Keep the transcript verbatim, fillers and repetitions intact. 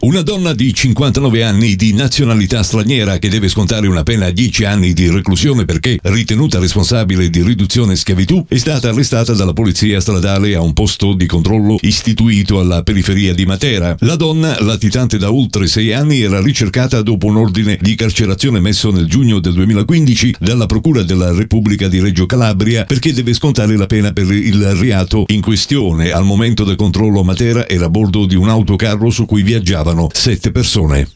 Una donna di cinquantanove anni di nazionalità straniera che deve scontare una pena a dieci anni di reclusione perché ritenuta responsabile di riduzione schiavitù è stata arrestata dalla polizia stradale a un posto di controllo istituito alla periferia di Matera. La donna, latitante da oltre sei anni, era ricercata dopo un ordine di carcerazione messo nel giugno del duemilaquindici dalla Procura della Repubblica di Reggio Calabria perché deve scontare la pena per il reato in questione. Al momento del controllo a Matera era a bordo di un autocarro su cui viaggiavano sette persone.